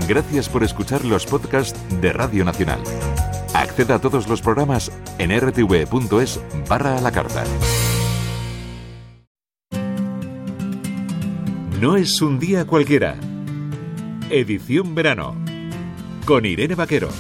Gracias por escuchar los podcasts de Radio Nacional. Acceda a todos los programas en rtv.es/a la carta. No es un día cualquiera. Edición verano. Con Irene Vaquero.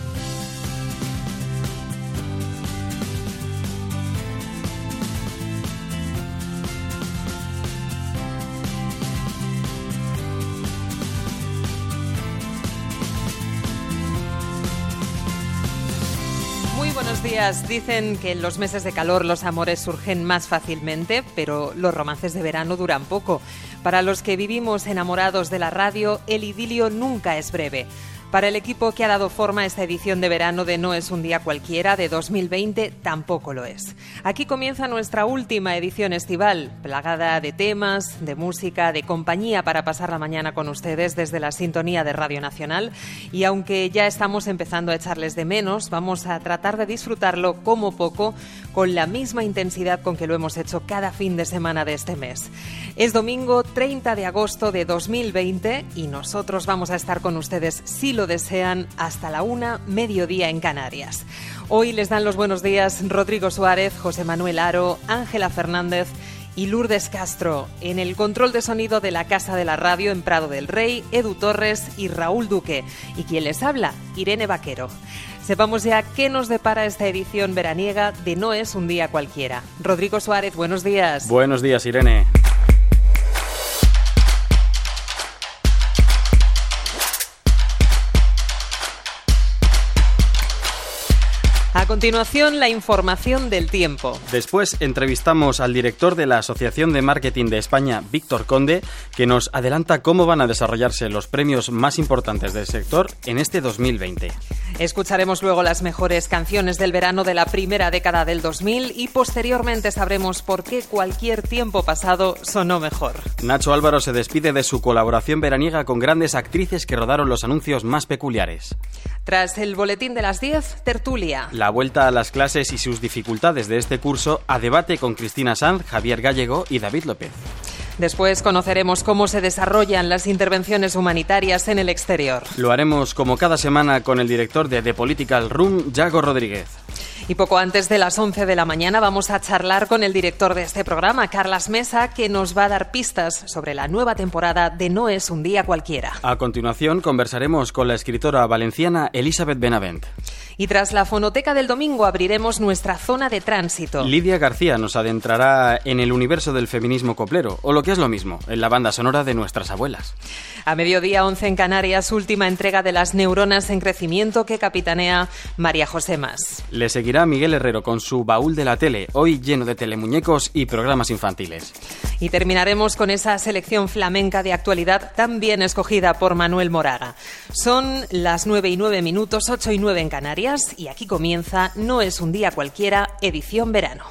Buenos días. Dicen que en los meses de calor los amores surgen más fácilmente, pero los romances de verano duran poco. Para los que vivimos enamorados de la radio, el idilio nunca es breve. Para el equipo que ha dado forma a esta edición de verano de No es un día cualquiera de 2020, tampoco lo es. Aquí comienza nuestra última edición estival, plagada de temas, de música, de compañía para pasar la mañana con ustedes desde la sintonía de Radio Nacional. Y aunque ya estamos empezando a echarles de menos, vamos a tratar de disfrutarlo como poco, con la misma intensidad con que lo hemos hecho cada fin de semana de este mes. Es domingo 30 de agosto de 2020 y nosotros vamos a estar con ustedes, si lo desean, hasta la 1:00, mediodía en Canarias. Hoy les dan los buenos días Rodrigo Suárez, José Manuel Aro, Ángela Fernández y Lourdes Castro. En el control de sonido de la Casa de la Radio en Prado del Rey, Edu Torres y Raúl Duque. Y quien les habla, Irene Vaquero. Sepamos ya qué nos depara esta edición veraniega de No es un día cualquiera. Rodrigo Suárez, buenos días. Buenos días, Irene. A continuación, la información del tiempo. Después entrevistamos al director de la Asociación de Marketing de España, Víctor Conde, que nos adelanta cómo van a desarrollarse los premios más importantes del sector en este 2020. Escucharemos luego las mejores canciones del verano de la primera década del 2000 y posteriormente sabremos por qué cualquier tiempo pasado sonó mejor. Nacho Álvaro se despide de su colaboración veraniega con grandes actrices que rodaron los anuncios más peculiares. Tras el boletín de las 10, tertulia. La vuelta a las clases y sus dificultades de este curso a debate con Cristina Sanz, Javier Gallego y David López. Después conoceremos cómo se desarrollan las intervenciones humanitarias en el exterior. Lo haremos como cada semana con el director de The Political Room, Yago Rodríguez. Y poco antes de las 11 de la mañana vamos a charlar con el director de este programa, Carlas Mesa, que nos va a dar pistas sobre la nueva temporada de No es un día cualquiera. A continuación conversaremos con la escritora valenciana Elizabeth Benavent. Y tras la fonoteca del domingo abriremos nuestra zona de tránsito. Lidia García nos adentrará en el universo del feminismo coplero, o lo que es lo mismo, en la banda sonora de nuestras abuelas. A mediodía 11 en Canarias, última entrega de Las neuronas en crecimiento que capitanea María José Mas. Le seguirá Miguel Herrero con su baúl de la tele, hoy lleno de telemuñecos y programas infantiles. Y terminaremos con esa selección flamenca de actualidad tan bien escogida por Manuel Moraga. Son las 9:09, 8:09 en Canarias y aquí comienza No es un día cualquiera, edición verano.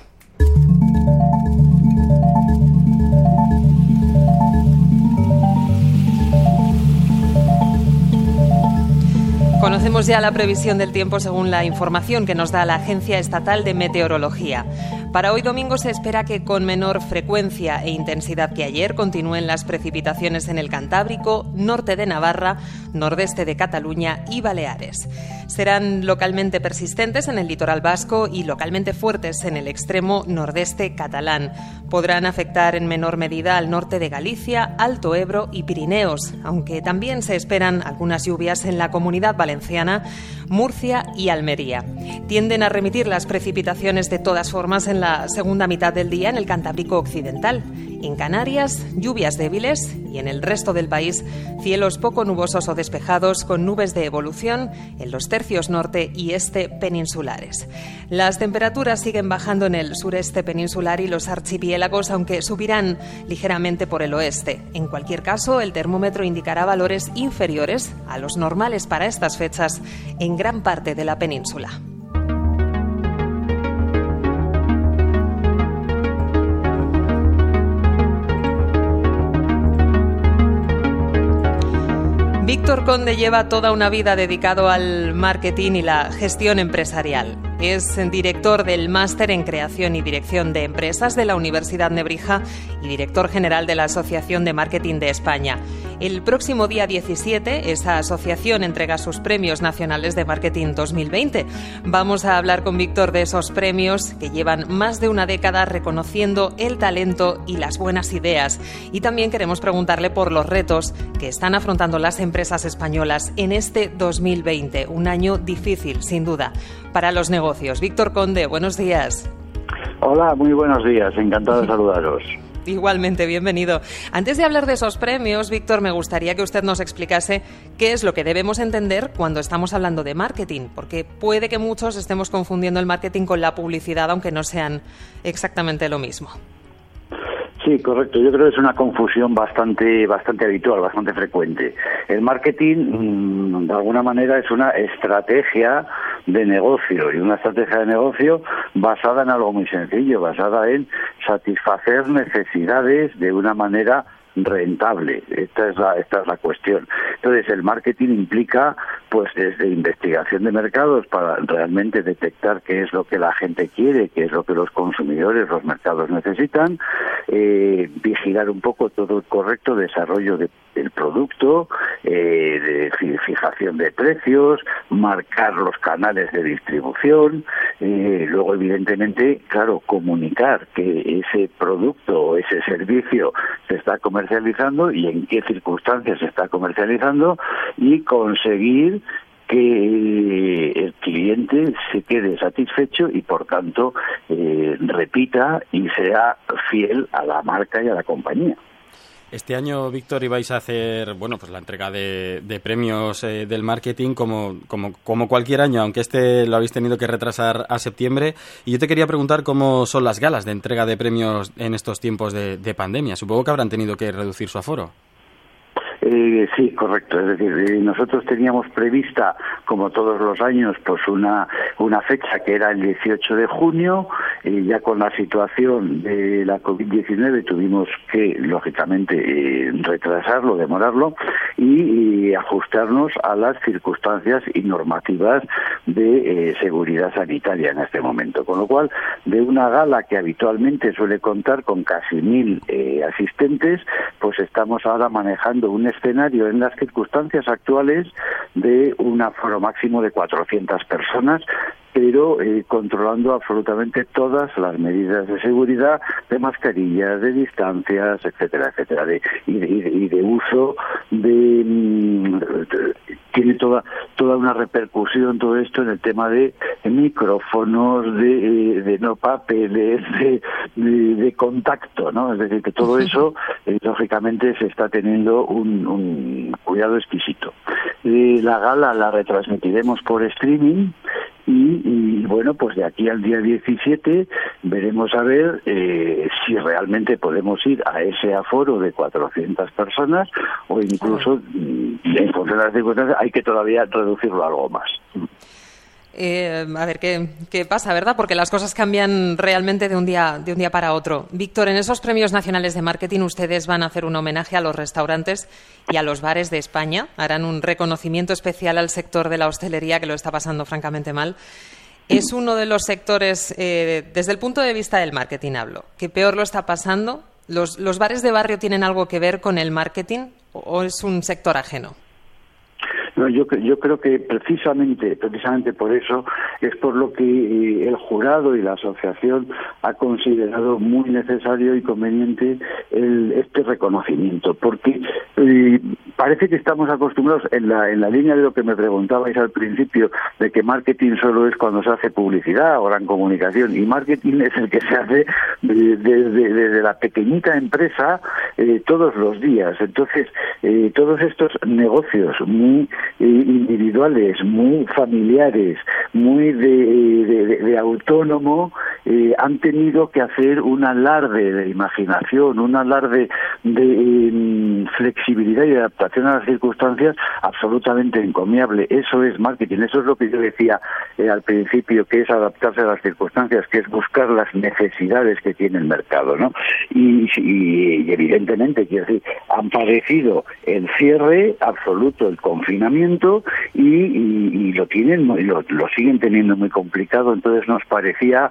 Conocemos ya la previsión del tiempo según la información que nos da la Agencia Estatal de Meteorología. Para hoy domingo se espera que con menor frecuencia e intensidad que ayer continúen las precipitaciones en el Cantábrico, norte de Navarra, nordeste de Cataluña y Baleares. Serán localmente persistentes en el litoral vasco y localmente fuertes en el extremo nordeste catalán. Podrán afectar en menor medida al norte de Galicia, Alto Ebro y Pirineos, aunque también se esperan algunas lluvias en la Comunidad Valenciana, Murcia y Almería. Tienden a remitir las precipitaciones de todas formas en la segunda mitad del día en el Cantábrico occidental. En Canarias, lluvias débiles y en el resto del país, cielos poco nubosos o despejados con nubes de evolución en los tercios norte y este peninsulares. Las temperaturas siguen bajando en el sureste peninsular y los archipiélagos, aunque subirán ligeramente por el oeste. En cualquier caso, el termómetro indicará valores inferiores a los normales para estas fechas en gran parte de la península. Víctor Conde lleva toda una vida dedicado al marketing y la gestión empresarial. Es director del Máster en Creación y Dirección de Empresas de la Universidad Nebrija y director general de la Asociación de Marketing de España. El próximo día 17, esa asociación entrega sus premios nacionales de marketing 2020. Vamos a hablar con Víctor de esos premios que llevan más de una década reconociendo el talento y las buenas ideas. Y también queremos preguntarle por los retos que están afrontando las empresas españolas en este 2020, un año difícil, sin duda, para los negocios. Víctor Conde, buenos días. Hola, muy buenos días, encantado de saludaros. Igualmente, bienvenido. Antes de hablar de esos premios, Víctor, me gustaría que usted nos explicase qué es lo que debemos entender cuando estamos hablando de marketing, porque puede que muchos estemos confundiendo el marketing con la publicidad, aunque no sean exactamente lo mismo. Sí, correcto. Yo creo que es una confusión bastante habitual, bastante frecuente. El marketing, de alguna manera, es una estrategia de negocio, y una estrategia de negocio basada en algo muy sencillo, basada en satisfacer necesidades de una manera rentable. Esta es la cuestión. Entonces, el marketing implica, pues, desde investigación de mercados para realmente detectar qué es lo que la gente quiere, qué es lo que los consumidores, los mercados necesitan, vigilar un poco todo el correcto desarrollo del producto, de fijación de precios, marcar los canales de distribución, luego, evidentemente, claro, comunicar que ese producto o ese servicio se está comercializando y en qué circunstancias se está comercializando, y conseguir que el cliente se quede satisfecho y, por tanto, repita y sea fiel a la marca y a la compañía. Este año, Víctor, ibais a hacer, pues la entrega de premios del marketing como cualquier año, aunque este lo habéis tenido que retrasar a septiembre. Y yo te quería preguntar cómo son las galas de entrega de premios en estos tiempos de pandemia. Supongo que habrán tenido que reducir su aforo. Sí, correcto. Es decir, nosotros teníamos prevista, como todos los años, pues una fecha que era el 18 de junio. Ya con la situación de la COVID-19 tuvimos que, lógicamente, retrasarlo, demorarlo y ajustarnos a las circunstancias y normativas de seguridad sanitaria en este momento. Con lo cual, de una gala que habitualmente suele contar con casi 1.000 asistentes, pues estamos ahora manejando un escenario en las circunstancias actuales de un aforo máximo de 400 personas, pero controlando absolutamente todas las medidas de seguridad, de mascarillas, de distancias, etcétera, etcétera, y de uso tiene toda una repercusión todo esto en el tema de micrófonos, de no papeles, de contacto, ¿no? Es decir, que todo eso, lógicamente, se está teniendo un cuidado exquisito. La gala la retransmitiremos por streaming. Y bueno, pues de aquí al día 17 veremos a ver si realmente podemos ir a ese aforo de 400 personas o incluso, en función de las circunstancias, hay que todavía reducirlo algo más. A ver qué pasa, ¿verdad? Porque las cosas cambian realmente de un día para otro. Víctor, en esos premios nacionales de marketing ustedes van a hacer un homenaje a los restaurantes y a los bares de España. Harán un reconocimiento especial al sector de la hostelería, que lo está pasando francamente mal. Es uno de los sectores, desde el punto de vista del marketing hablo, que peor lo está pasando. ¿Los bares de barrio tienen algo que ver con el marketing o es un sector ajeno? No, yo creo que precisamente por eso es por lo que el jurado y la asociación ha considerado muy necesario y conveniente este reconocimiento, porque parece que estamos acostumbrados en la línea de lo que me preguntabais al principio, de que marketing solo es cuando se hace publicidad o gran comunicación, y marketing es el que se hace desde la pequeñita empresa todos los días. Entonces, todos estos negocios muy individuales, muy familiares, muy de autónomo, han tenido que hacer un alarde de imaginación, un alarde de flexibilidad y adaptación a las circunstancias absolutamente encomiable. Eso es marketing, eso es lo que yo decía al principio, que es adaptarse a las circunstancias, que es buscar las necesidades que tiene el mercado, ¿no? Y evidentemente, quiero decir, han padecido el cierre absoluto, el confinamiento, y lo tienen, lo siguen teniendo muy complicado. Entonces nos parecía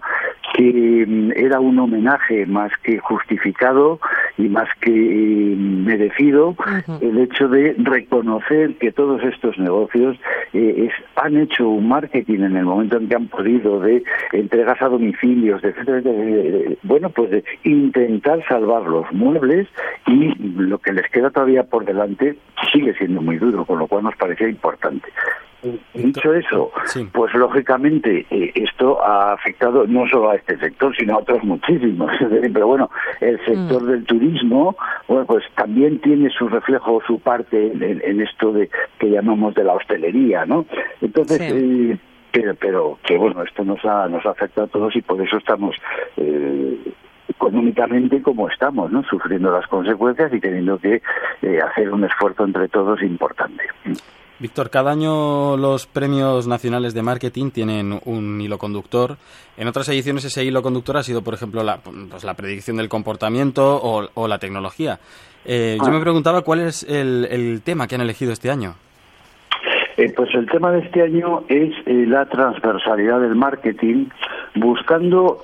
que era un homenaje más que justificado y más que merecido el hecho de reconocer que todos estos negocios han hecho un marketing en el momento en que han podido, de entregas a domicilios, de intentar salvar los muebles, y lo que les queda todavía por delante sigue siendo muy duro, con lo cual nos parecía importante. Dicho eso, pues lógicamente esto ha afectado no solo a este sector, sino a otros muchísimos. Pero bueno, el sector del turismo, bueno, pues también tiene su reflejo, su parte en esto de que llamamos de la hostelería, ¿no? Entonces, pero que bueno, esto nos ha afectado a todos, y por eso estamos económicamente como estamos, ¿no? Sufriendo las consecuencias y teniendo que hacer un esfuerzo entre todos importante. Víctor, cada año los premios nacionales de marketing tienen un hilo conductor. En otras ediciones ese hilo conductor ha sido, por ejemplo, la predicción del comportamiento o la tecnología. Yo me preguntaba cuál es el tema que han elegido este año. Pues el tema de este año es la transversalidad del marketing, buscando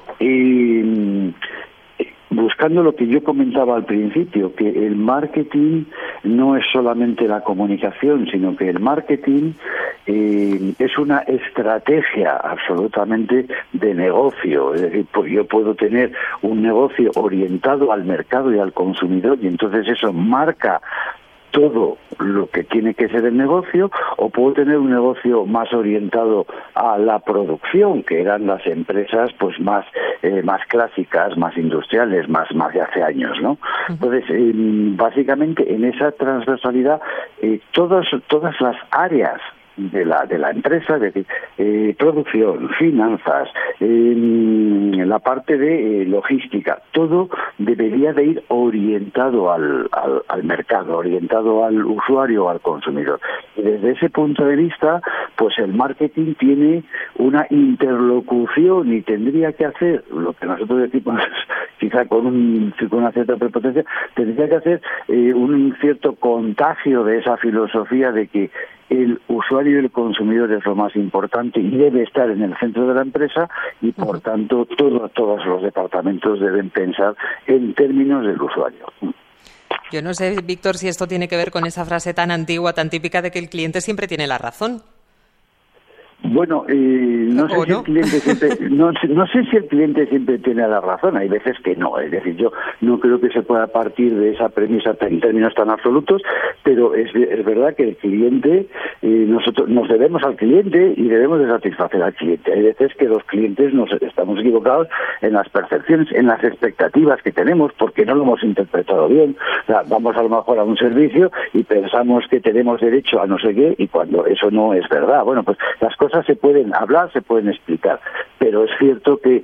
lo que yo comentaba al principio, que el marketing no es solamente la comunicación, sino que el marketing es una estrategia absolutamente de negocio. Es decir, pues yo puedo tener un negocio orientado al mercado y al consumidor, y entonces eso marca todo lo que tiene que ser el negocio, o puedo tener un negocio más orientado a la producción, que eran las empresas pues más clásicas, más industriales, más de hace años, ¿no? Entonces, básicamente en esa transversalidad todas las áreas de la empresa, es decir, producción, finanzas, la parte de logística, todo debería de ir orientado al mercado, orientado al usuario o al consumidor. Y desde ese punto de vista, pues el marketing tiene una interlocución y tendría que hacer lo que nosotros decimos, quizá con una cierta prepotencia, tendría que hacer un cierto contagio de esa filosofía de que el usuario y el consumidor es lo más importante y debe estar en el centro de la empresa, y por tanto todos los departamentos deben pensar en términos del usuario. Yo no sé, Víctor, si esto tiene que ver con esa frase tan antigua, tan típica de que el cliente siempre tiene la razón. Bueno, no sé si el cliente siempre tiene la razón. Hay veces que no. Es decir, yo no creo que se pueda partir de esa premisa en términos tan absolutos, pero es verdad que el cliente, nosotros nos debemos al cliente y debemos de satisfacer al cliente. Hay veces que los clientes nos estamos equivocados en las percepciones, en las expectativas que tenemos, porque no lo hemos interpretado bien. O sea, vamos a lo mejor a un servicio y pensamos que tenemos derecho a no sé qué, y cuando eso no es verdad. Bueno, pues las cosas se pueden hablar, se pueden explicar, pero es cierto que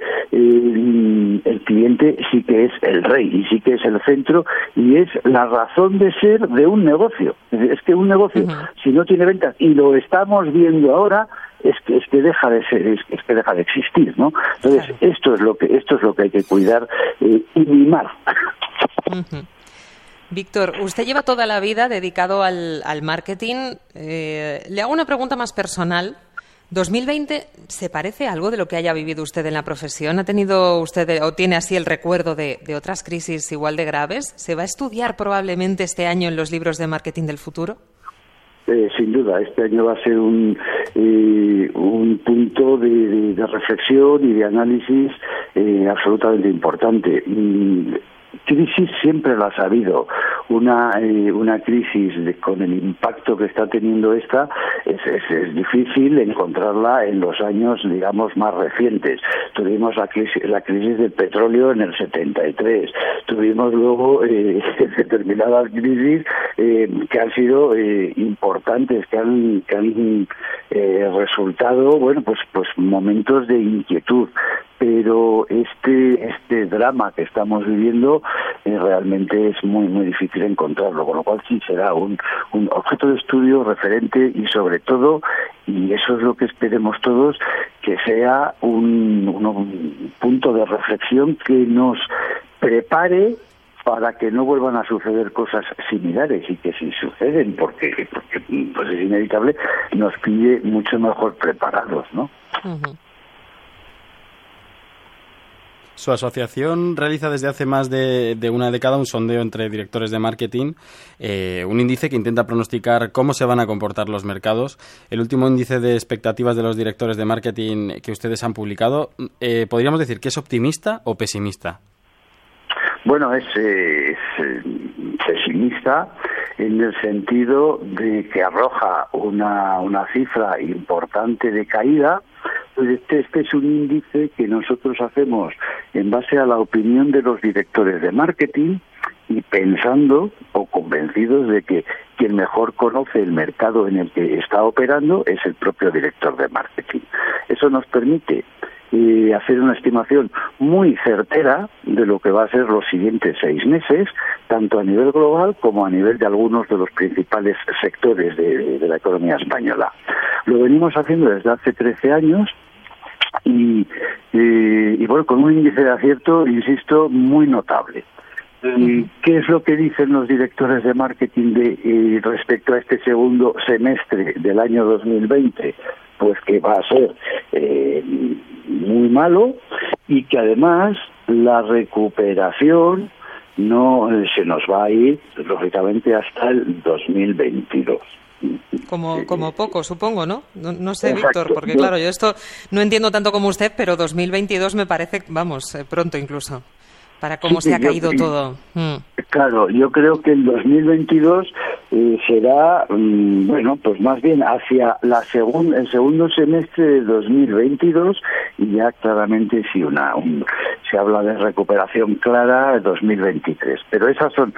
el cliente sí que es el rey y sí que es el centro, y es la razón de ser de un negocio. Es que un negocio, si no tiene ventas, y lo estamos viendo ahora, es que deja de ser, es que deja de existir, ¿no? Entonces, claro, esto es lo que hay que cuidar y mimar. Víctor, usted lleva toda la vida dedicado al marketing. Le hago una pregunta más personal. ¿2020 se parece a algo de lo que haya vivido usted en la profesión? ¿Ha tenido usted o tiene así el recuerdo de otras crisis igual de graves? ¿Se va a estudiar probablemente este año en los libros de marketing del futuro? Sin duda, este año va a ser un punto de reflexión y de análisis absolutamente importante. Crisis siempre las ha habido. Una crisis con el impacto que está teniendo esta es difícil encontrarla en los años, digamos, más recientes. Tuvimos la crisis del petróleo en el 73. Tuvimos luego determinadas crisis que han sido importantes, que han resultado, bueno, pues momentos de inquietud. Pero este drama que estamos viviendo realmente es muy muy difícil encontrarlo, con lo cual sí será un objeto de estudio referente, y sobre todo, y eso es lo que esperemos todos, que sea un punto de reflexión que nos prepare para que no vuelvan a suceder cosas similares, y que si suceden, porque pues es inevitable, nos pille mucho mejor preparados, ¿no? Su asociación realiza desde hace más de una década un sondeo entre directores de marketing, un índice que intenta pronosticar cómo se van a comportar los mercados. El último índice de expectativas de los directores de marketing que ustedes han publicado, ¿podríamos decir que es optimista o pesimista? Bueno, es pesimista en el sentido de que arroja una cifra importante de caída. Este es un índice que nosotros hacemos en base a la opinión de los directores de marketing y pensando o convencidos de que quien mejor conoce el mercado en el que está operando es el propio director de marketing. Eso nos permite hacer una estimación muy certera de lo que va a ser los siguientes 6 meses, tanto a nivel global como a nivel de algunos de los principales sectores de la economía española. Lo venimos haciendo desde hace 13 años y bueno, con un índice de acierto, insisto, muy notable. ¿Qué es lo que dicen los directores de marketing respecto a este segundo semestre del año 2020? Pues que va a ser muy malo y que además la recuperación no se nos va a ir, lógicamente, hasta el 2022. Como poco, supongo, ¿no? No sé, Exacto. Víctor, porque claro, yo esto no entiendo tanto como usted, pero 2022 me parece, pronto incluso, para cómo se ha caído todo. Claro, yo creo que el 2022 será, bueno, pues más bien hacia el segundo semestre de 2022 y ya claramente sí se habla de recuperación clara en 2023. Pero esas son,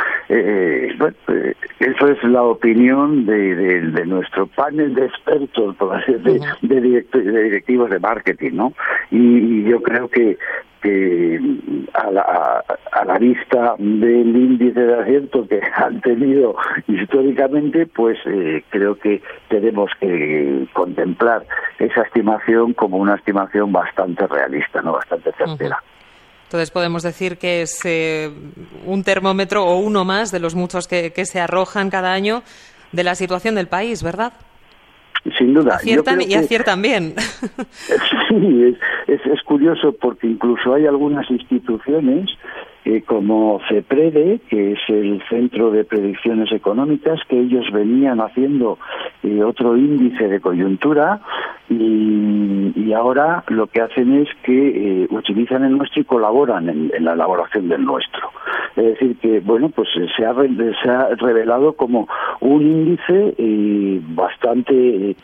eso es la opinión de nuestro panel de expertos, por así decir, de directivos de marketing, ¿no? Y yo creo que a la vista del índice de acierto que han tenido históricamente, pues creo que tenemos que contemplar esa estimación como una estimación bastante realista, no, bastante certera. Entonces podemos decir que es un termómetro o uno más de los muchos que se arrojan cada año de la situación del país, ¿verdad? Sin duda. Aciertan bien. Sí, es curioso porque incluso hay algunas instituciones como CEPREDE, que es el Centro de Predicciones Económicas, que ellos venían haciendo otro índice de coyuntura y ahora lo que hacen es que utilizan el nuestro y colaboran en la elaboración del nuestro. Es decir que, bueno, pues se ha revelado como un índice bastante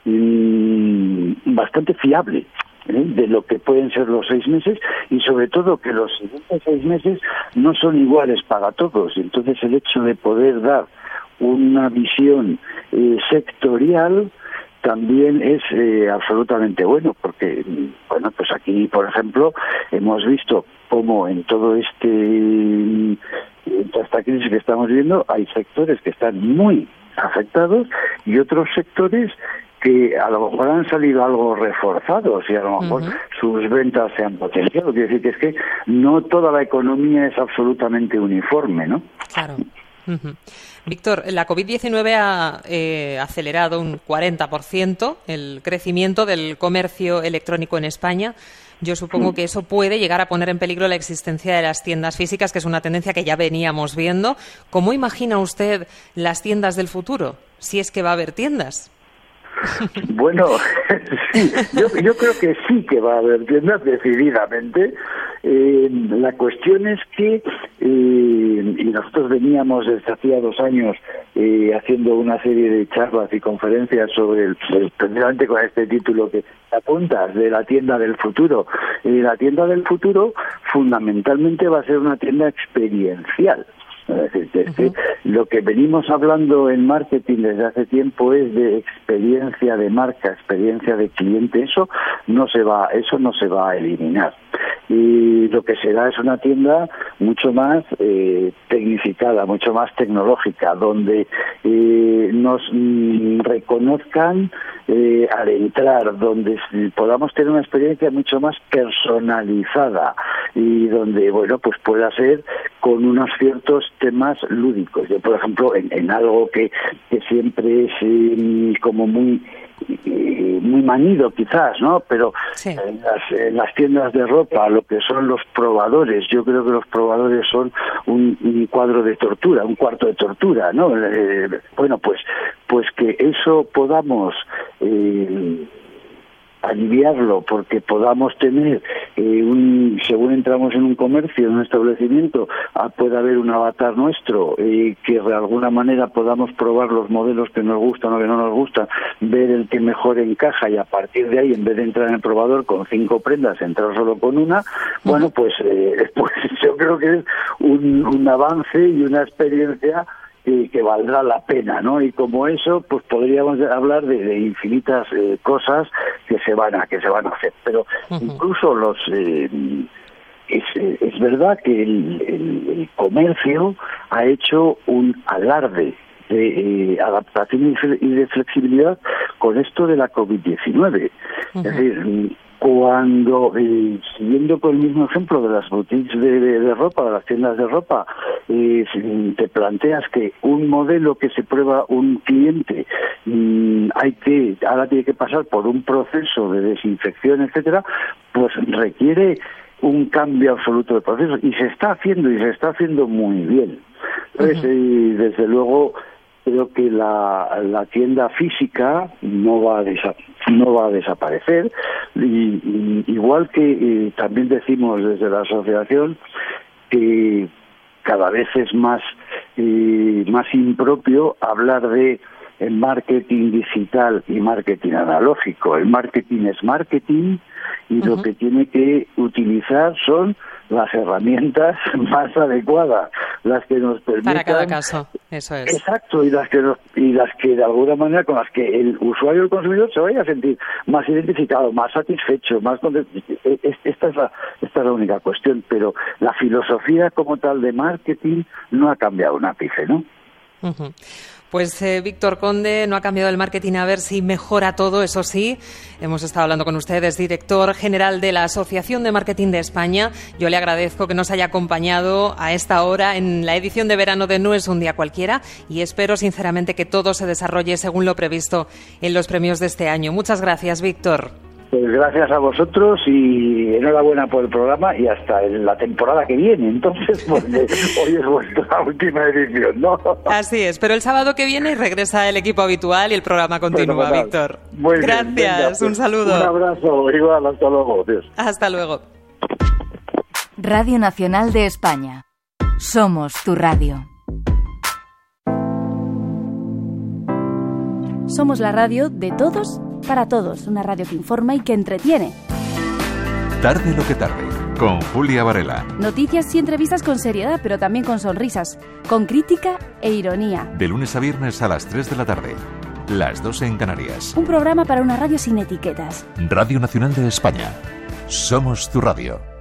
fiable de lo que pueden ser los 6 meses y sobre todo que los siguientes 6 meses no son iguales para todos. Entonces el hecho de poder dar una visión sectorial también es absolutamente bueno, porque bueno, pues aquí, por ejemplo, hemos visto cómo en toda esta crisis que estamos viendo hay sectores que están muy afectados y otros sectores que a lo mejor han salido algo reforzados y a lo mejor sus ventas se han potenciado. Quiere decir que es que no toda la economía es absolutamente uniforme, ¿no? Claro. Víctor, la COVID-19 ha acelerado un 40% el crecimiento del comercio electrónico en España. Yo supongo que eso puede llegar a poner en peligro la existencia de las tiendas físicas, que es una tendencia que ya veníamos viendo. ¿Cómo imagina usted las tiendas del futuro? Si es que va a haber tiendas. Bueno, sí, yo creo que sí que va a haber tiendas, decididamente. La cuestión es que, y nosotros veníamos desde hacía 2 años haciendo una serie de charlas y conferencias sobre precisamente con este título que apuntas, de la tienda del futuro. La tienda del futuro fundamentalmente va a ser una tienda experiencial. Es decir, lo que venimos hablando en marketing desde hace tiempo es de experiencia de marca, experiencia de cliente. Eso no se va a eliminar. Y lo que será es una tienda mucho más tecnificada, mucho más tecnológica, donde nos reconozcan al entrar, donde podamos tener una experiencia mucho más personalizada y donde, bueno, pues pueda ser con unos ciertos temas lúdicos. Yo, por ejemplo, en algo que siempre es como muy muy manido quizás, ¿no? Pero sí. En las tiendas de ropa, lo que son los probadores, yo creo que los probadores son un cuadro de tortura, un cuarto de tortura, ¿no? Bueno, pues que eso podamos aliviarlo, porque podamos tener según entramos en un comercio, en un establecimiento, puede haber un avatar nuestro, que de alguna manera podamos probar los modelos que nos gustan o que no nos gustan, ver el que mejor encaja, y a partir de ahí, en vez de entrar en el probador con 5 prendas, entrar solo con una. Bueno, pues yo creo que es un avance y una experiencia que valdrá la pena, ¿no? Y como eso, pues podríamos hablar de infinitas cosas que se van a hacer. Pero incluso es verdad que el comercio ha hecho un alarde de adaptación y de flexibilidad con esto de la COVID-19. Es decir, cuando, siguiendo con el mismo ejemplo de las boutiques de ropa, de las tiendas de ropa, te planteas que un modelo que se prueba un cliente ahora tiene que pasar por un proceso de desinfección, etcétera, pues requiere un cambio absoluto de proceso, y se está haciendo muy bien. Entonces, desde luego, creo que la tienda física no va a desaparecer, y igual que también decimos desde la asociación que cada vez es más impropio hablar de marketing digital y marketing analógico. El marketing es marketing, y lo que tiene que utilizar son las herramientas más adecuadas, las que nos permitan para cada caso. Eso es. Exacto, y las que de alguna manera, con las que el usuario, el consumidor, se vaya a sentir más identificado, más satisfecho, más contento. Esta es la única cuestión, pero la filosofía como tal de marketing no ha cambiado un ápice, ¿no? Pues Víctor Conde, no ha cambiado el marketing, a ver si mejora todo, eso sí. Hemos estado hablando con usted, es director general de la Asociación de Marketing de España. Yo le agradezco que nos haya acompañado a esta hora en la edición de verano de No es un día cualquiera, y espero sinceramente que todo se desarrolle según lo previsto en los premios de este año. Muchas gracias, Víctor. Pues gracias a vosotros, y enhorabuena por el programa, y hasta en la temporada que viene. Entonces, porque hoy es vuestra última edición, ¿no? Así es, pero el sábado que viene regresa el equipo habitual y el programa continúa, bueno, Víctor. Muy gracias, bien, venga, pues, un saludo. Un abrazo, igual, hasta luego. Dios. Hasta luego. Radio Nacional de España. Somos tu radio. Somos la radio de todos para todos, una radio que informa y que entretiene. Tarde lo que tarde, con Julia Varela. Noticias y entrevistas con seriedad, pero también con sonrisas, con crítica e ironía. De lunes a viernes a las 3 de la tarde, las 2 en Canarias. Un programa para una radio sin etiquetas. Radio Nacional de España. Somos tu radio.